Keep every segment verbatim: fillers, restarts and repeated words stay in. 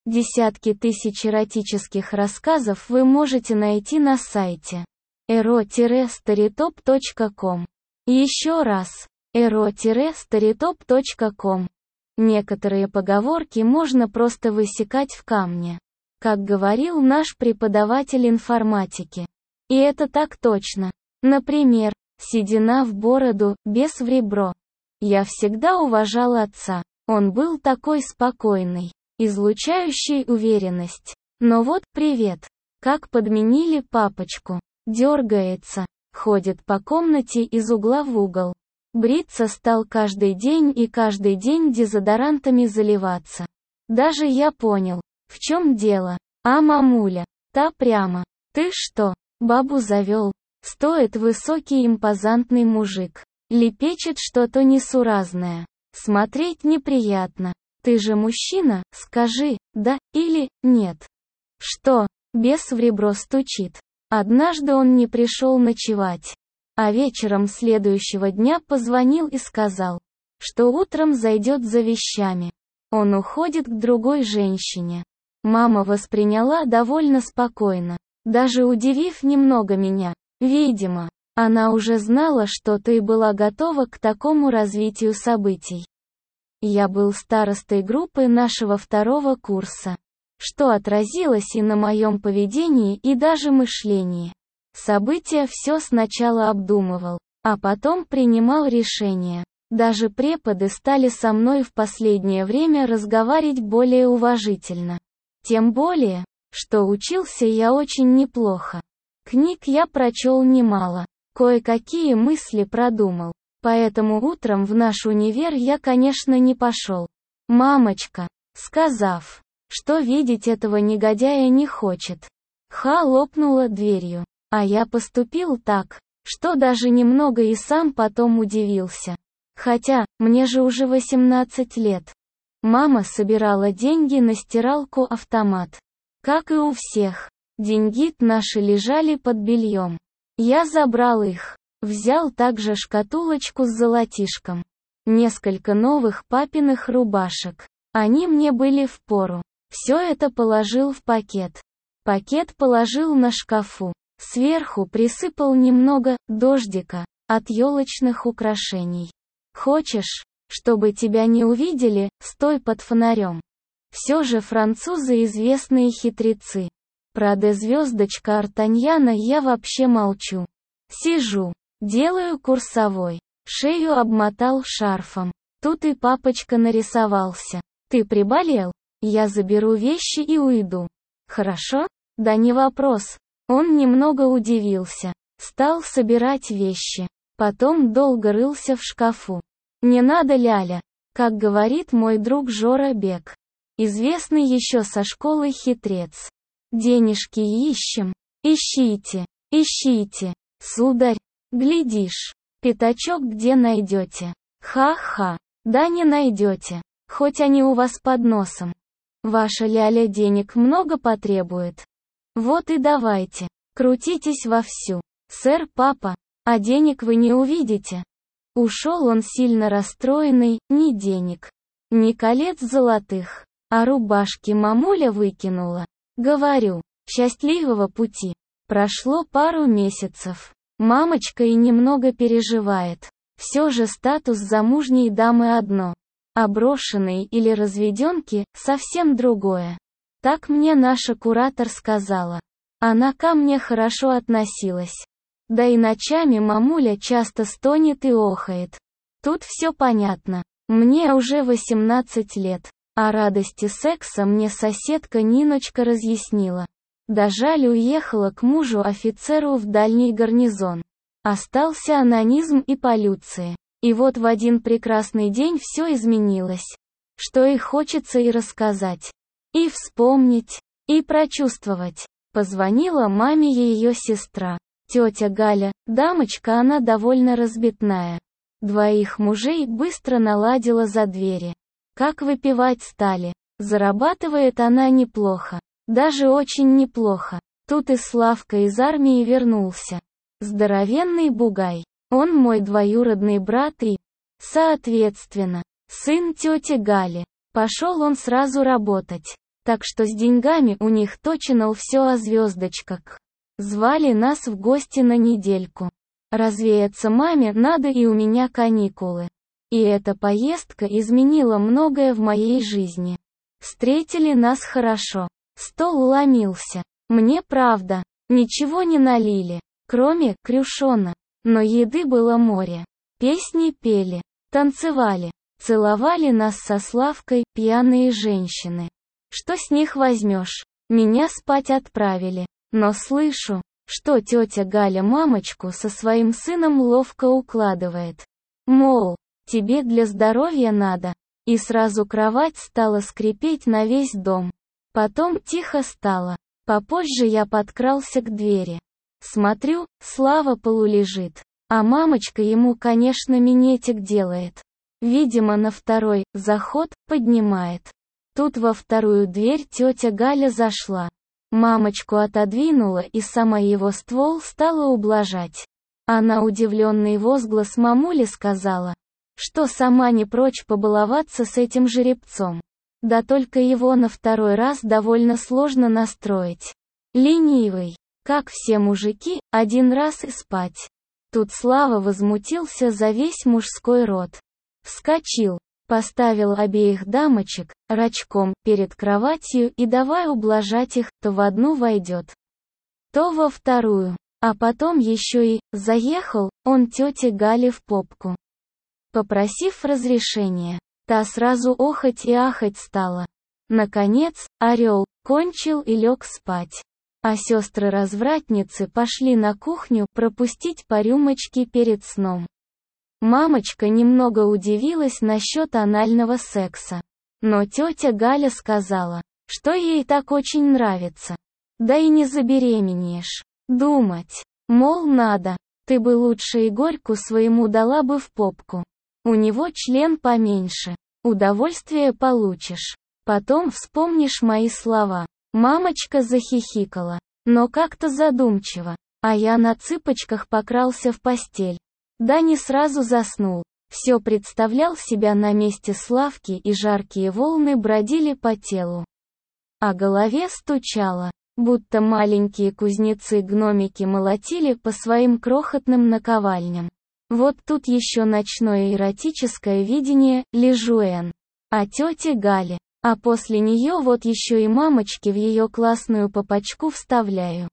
Десятки тысяч эротических рассказов вы можете найти на сайте эро старитоп точка ком. Еще раз, эро старитоп точка ком. Некоторые поговорки можно просто высекать в камне, как говорил наш преподаватель информатики. И это так точно. Например, седина в бороду, бес в ребро. Я всегда уважал отца. Он был такой спокойный, излучающий уверенность. Но вот привет. Как подменили папочку. Дергается, ходит по комнате из угла в угол. Бриться стал каждый день и каждый день дезодорантами заливаться. Даже я понял, в чем дело. А мамуля, та прямо. Ты что, бабу завел? Стоит высокий импозантный мужик. Лепечет что-то несуразное. Смотреть неприятно. Ты же мужчина, скажи, да или нет. Что, бес в ребро стучит. Однажды он не пришел ночевать. А вечером следующего дня позвонил и сказал, что утром зайдет за вещами. Он уходит к другой женщине. Мама восприняла довольно спокойно, даже удивив немного меня. Видимо, она уже знала что-то и была готова к такому развитию событий. Я был старостой группы нашего второго курса, что отразилось и на моем поведении и даже мышлении. События все сначала обдумывал, а потом принимал решения. Даже преподы стали со мной в последнее время разговаривать более уважительно. Тем более, что учился я очень неплохо. Книг я прочел немало, кое-какие мысли продумал. Поэтому утром в наш универ я, конечно, не пошел. Мамочка, сказав, что видеть этого негодяя не хочет, ха лопнула дверью. А я поступил так, что даже немного и сам потом удивился. Хотя, мне же уже восемнадцать лет. Мама собирала деньги на стиралку-автомат. Как и у всех, деньги наши лежали под бельем. Я забрал их. Взял также шкатулочку с золотишком. Несколько новых папиных рубашек. Они мне были впору. Все это положил в пакет. Пакет положил на шкафу. Сверху присыпал немного дождика от елочных украшений. Хочешь, чтобы тебя не увидели, стой под фонарем. Все же французы известные хитрецы. Про де звездочка Артаньяна я вообще молчу. Сижу, делаю курсовой, шею обмотал шарфом. Тут и папочка нарисовался. Ты приболел? Я заберу вещи и уйду. Хорошо? Да не вопрос. Он немного удивился. Стал собирать вещи. Потом долго рылся в шкафу. Не надо, ляля, как говорит мой друг Жора Бек. Известный еще со школы хитрец. Денежки ищем. Ищите, ищите. Сударь, глядишь, пятачок где найдете? Ха-ха, да не найдете. Хоть они у вас под носом. Ваша ляля денег много потребует. Вот и давайте, крутитесь вовсю. Сэр, папа, а денег вы не увидите. Ушел он сильно расстроенный, ни денег, ни колец золотых, а рубашки мамуля выкинула. Говорю, счастливого пути. Прошло пару месяцев. Мамочка и немного переживает. Все же статус замужней дамы одно, а брошенной или разведенки совсем другое. Так мне наша куратор сказала. Она ко мне хорошо относилась. Да и ночами мамуля часто стонет и охает. Тут все понятно. Мне уже восемнадцать лет, а радости секса мне соседка Ниночка разъяснила. Да жаль, уехала к мужу-офицеру в дальний гарнизон. Остался анонизм и полюция. И вот в один прекрасный день все изменилось. Что и хочется и рассказать. И вспомнить, и прочувствовать. Позвонила маме ее сестра. Тетя Галя, дамочка она довольно разбитная. Двоих мужей быстро наладила за двери. Как выпивать стали. Зарабатывает она неплохо. Даже очень неплохо. Тут и Славка из армии вернулся. Здоровенный бугай. Он мой двоюродный брат и, соответственно, сын тети Гали. Пошел он сразу работать. Так что с деньгами у них точно все о звездочках. Звали нас в гости на недельку. Развеяться маме надо, и у меня каникулы. И эта поездка изменила многое в моей жизни. Встретили нас хорошо. Стол ломился. Мне, правда, ничего не налили, кроме крюшона. Но еды было море. Песни пели, танцевали, целовали нас со Славкой пьяные женщины. Что с них возьмешь? Меня спать отправили. Но слышу, что тетя Галя мамочку со своим сыном ловко укладывает. Мол, тебе для здоровья надо. И сразу кровать стала скрипеть на весь дом. Потом тихо стало. Попозже я подкрался к двери. Смотрю, Слава полулежит. А мамочка ему, конечно, минетик делает. Видимо, на второй заход поднимает. Тут во вторую дверь тетя Галя зашла. Мамочку отодвинула и сама его ствол стала ублажать. А на удивленный возглас мамули сказала, что сама не прочь побаловаться с этим жеребцом. Да только его на второй раз довольно сложно настроить. Ленивый, как все мужики, один раз и спать. Тут Слава возмутился за весь мужской род. Вскочил, поставил обеих дамочек, рачком, перед кроватью и давай ублажать их, то в одну войдет, то во вторую. А потом еще и заехал он тете Гале в попку. Попросив разрешения, та сразу охать и ахать стала. Наконец, орел кончил и лег спать. А сестры-развратницы пошли на кухню пропустить по рюмочке перед сном. Мамочка немного удивилась насчет анального секса. Но тетя Галя сказала, что ей так очень нравится. Да и не забеременеешь. Думать, мол, надо. Ты бы лучше Игорьку своему дала бы в попку. У него член поменьше. Удовольствие получишь. Потом вспомнишь мои слова. Мамочка захихикала, но как-то задумчиво. А я на цыпочках покрался в постель. Да не сразу заснул. Все представлял себя на месте Славки, и жаркие волны бродили по телу. А голове стучало, будто маленькие кузнецы-гномики молотили по своим крохотным наковальням. Вот тут еще ночное эротическое видение, Лежуэн. А тете Гале. А после нее вот еще и мамочки в ее классную попочку вставляю.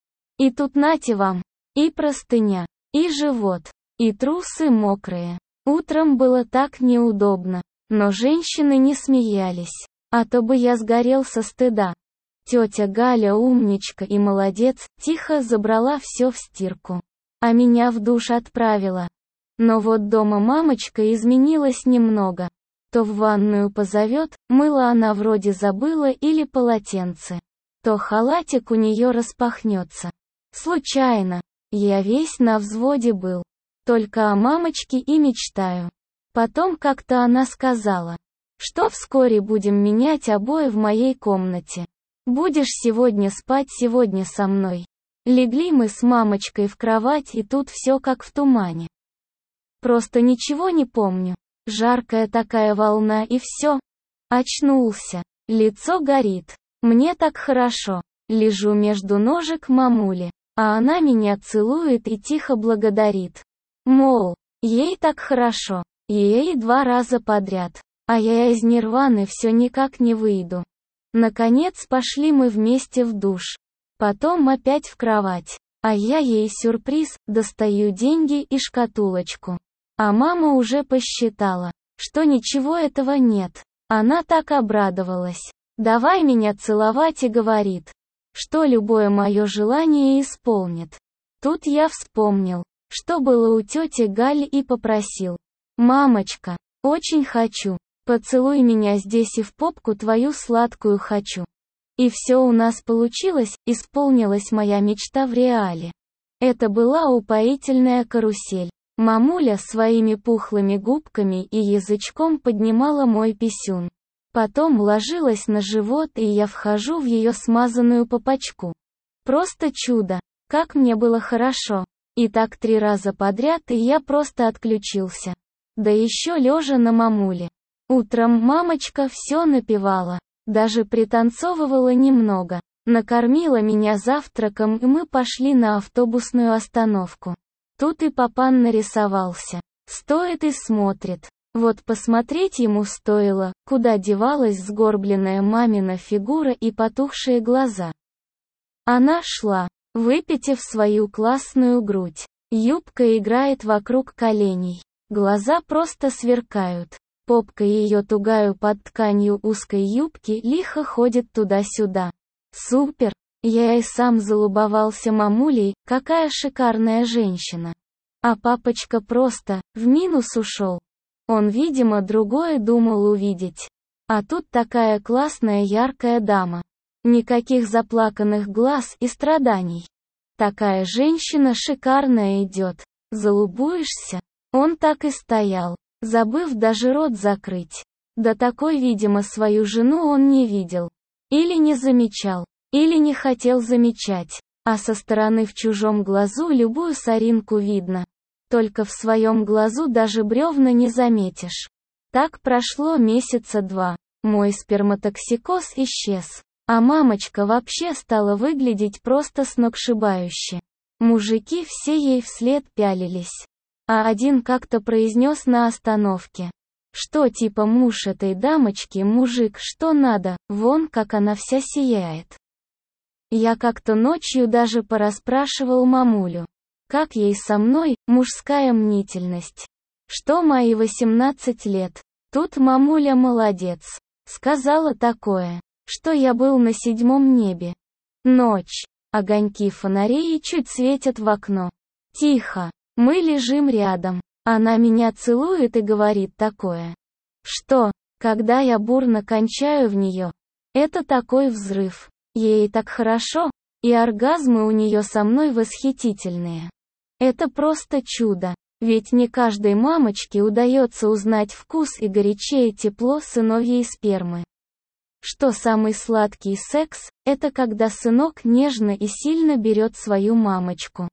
И тут нате вам, и простыня, и живот, и трусы мокрые. Утром было так неудобно, но женщины не смеялись, а то бы я сгорел со стыда. Тетя Галя умничка и молодец, тихо забрала все в стирку, а меня в душ отправила. Но вот дома мамочка изменилась немного. То в ванную позовет, мыло она вроде забыла или полотенце. То халатик у нее распахнется. Случайно. Я весь на взводе был. Только о мамочке и мечтаю. Потом как-то она сказала, что вскоре будем менять обои в моей комнате. Будешь сегодня спать сегодня со мной. Легли мы с мамочкой в кровать, и тут все как в тумане. Просто ничего не помню. Жаркая такая волна и все. Очнулся. Лицо горит. Мне так хорошо. Лежу между ножек мамули, а она меня целует и тихо благодарит. Мол, ей так хорошо. Ей два раза подряд. А я из нирваны все никак не выйду. Наконец пошли мы вместе в душ. Потом опять в кровать. А я ей сюрприз, достаю деньги и шкатулочку. А мама уже посчитала, что ничего этого нет. Она так обрадовалась. Давай меня целовать и говорит, что любое мое желание исполнит. Тут я вспомнил, что было у тети Гали, и попросил. Мамочка, очень хочу. Поцелуй меня здесь и в попку твою сладкую хочу. И все у нас получилось, исполнилась моя мечта в реале. Это была упоительная карусель. Мамуля своими пухлыми губками и язычком поднимала мой писюн. Потом ложилась на живот, и я вхожу в ее смазанную попочку. Просто чудо, как мне было хорошо. И так три раза подряд, и я просто отключился. Да еще лежа на мамуле. Утром мамочка все напевала. Даже пританцовывала немного. Накормила меня завтраком, и мы пошли на автобусную остановку. Тут и папан нарисовался. Стоит и смотрит. Вот посмотреть ему стоило, куда девалась сгорбленная мамина фигура и потухшие глаза. Она шла, выпитив свою классную грудь. Юбка играет вокруг коленей. Глаза просто сверкают. Попка ее тугаю под тканью узкой юбки лихо ходит туда-сюда. Супер! Я и сам залюбовался мамулей, какая шикарная женщина. А папочка просто в минус ушел. Он, видимо, другое думал увидеть. А тут такая классная яркая дама. Никаких заплаканных глаз и страданий. Такая женщина шикарная идет. Залюбуешься? Он так и стоял, забыв даже рот закрыть. Да такой, видимо, свою жену он не видел. Или не замечал. Или не хотел замечать. А со стороны в чужом глазу любую соринку видно. Только в своем глазу даже бревна не заметишь. Так прошло месяца два. Мой сперматоксикоз исчез. А мамочка вообще стала выглядеть просто сногсшибающе. Мужики все ей вслед пялились. А один как-то произнес на остановке. Что типа муж этой дамочки мужик, что надо, вон как она вся сияет. Я как-то ночью даже порасспрашивал мамулю. Как ей со мной, мужская мнительность. Что мои восемнадцать лет. Тут мамуля молодец. Сказала такое, что я был на седьмом небе. Ночь. Огоньки фонарей чуть светят в окно. Тихо. Мы лежим рядом. Она меня целует и говорит такое. Что, когда я бурно кончаю в нее? Это такой взрыв. Ей так хорошо, и оргазмы у нее со мной восхитительные. Это просто чудо, ведь не каждой мамочке удается узнать вкус и горячее тепло сыновьей спермы. Что самый сладкий секс, это когда сынок нежно и сильно берет свою мамочку.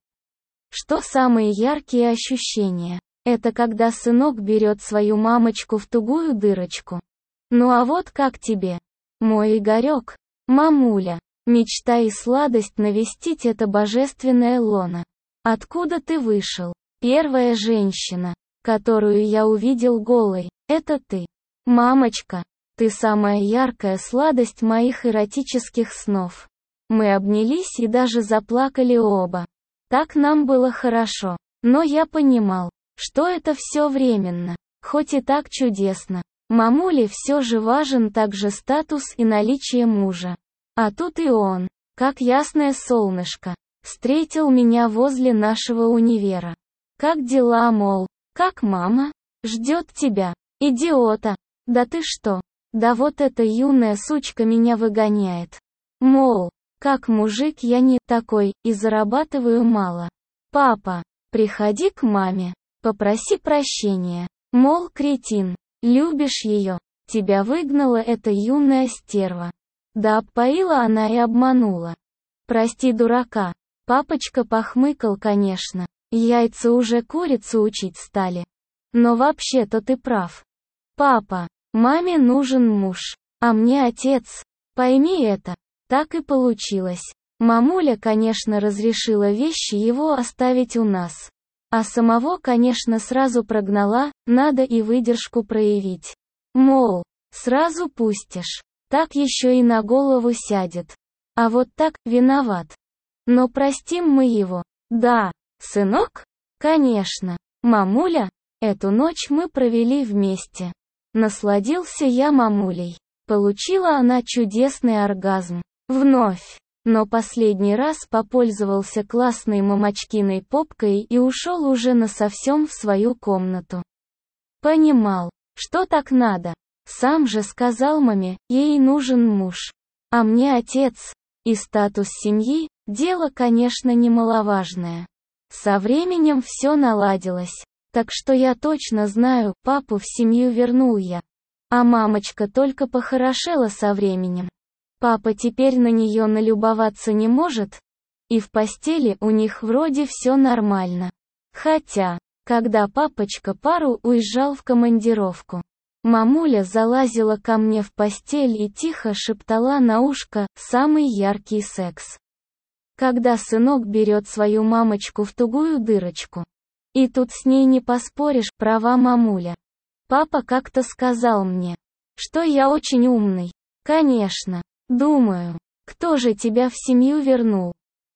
Что самые яркие ощущения, это когда сынок берет свою мамочку в тугую дырочку. Ну а вот как тебе, мой Игорек, мамуля, мечта и сладость навестить это божественное лоно. Откуда ты вышел? Первая женщина, которую я увидел голой, это ты. Мамочка, ты самая яркая сладость моих эротических снов. Мы обнялись и даже заплакали оба. Так нам было хорошо. Но я понимал, что это все временно. Хоть и так чудесно. Мамуле все же важен также статус и наличие мужа. А тут и он, как ясное солнышко, встретил меня возле нашего универа. Как дела, мол? Как мама? Ждет тебя. Идиота. Да ты что? Да вот эта юная сучка меня выгоняет. Мол, как мужик я не такой, и зарабатываю мало. Папа, приходи к маме, попроси прощения. Мол, кретин, любишь ее, тебя выгнала эта юная стерва. Да обпоила она и обманула. Прости дурака. Папочка похмыкал, конечно. Яйца уже курицу учить стали. Но вообще-то ты прав. Папа, маме нужен муж, а мне отец. Пойми это. Так и получилось. Мамуля, конечно, разрешила вещи его оставить у нас. А самого, конечно, сразу прогнала, надо и выдержку проявить. Мол, сразу пустишь. Так еще и на голову сядет. А вот так, виноват. Но простим мы его. Да, сынок? Конечно. Мамуля, эту ночь мы провели вместе. Насладился я мамулей. Получила она чудесный оргазм. Вновь. Но последний раз попользовался классной мамочкиной попкой и ушел уже насовсем в свою комнату. Понимал, что так надо. Сам же сказал маме, ей нужен муж. А мне отец. И статус семьи, дело, конечно, немаловажное. Со временем все наладилось. Так что я точно знаю, папу в семью вернул я. А мамочка только похорошела со временем. Папа теперь на нее налюбоваться не может. И в постели у них вроде все нормально. Хотя, когда папочка пару уезжал в командировку, Мамуля залазила ко мне в постель и тихо шептала на ушко: «Самый яркий секс. Когда сынок берет свою мамочку в тугую дырочку». И тут с ней не поспоришь, права мамуля. Папа как-то сказал мне, что я очень умный. Конечно. Думаю, кто же тебя в семью вернул?